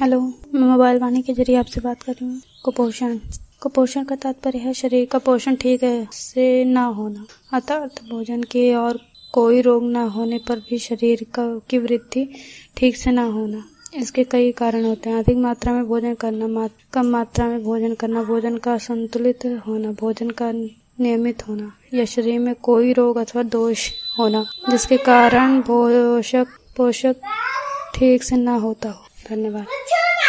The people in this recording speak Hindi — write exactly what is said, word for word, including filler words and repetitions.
हेलो, मैं मोबाइल वाणी के जरिए आपसे बात कर रही हूँ। कुपोषण कुपोषण का तात्पर्य है शरीर का पोषण ठीक है से ना होना, अर्थात भोजन के और कोई रोग ना होने पर भी शरीर का की वृद्धि ठीक से ना होना। इसके कई कारण होते हैं। अधिक मात्रा में भोजन करना, मात, कम मात्रा में भोजन करना, भोजन का संतुलित होना, भोजन का नियमित होना, या शरीर में कोई रोग अथवा दोष होना जिसके कारण पोषक पोषक ठीक से ना होता हो। धन्यवाद।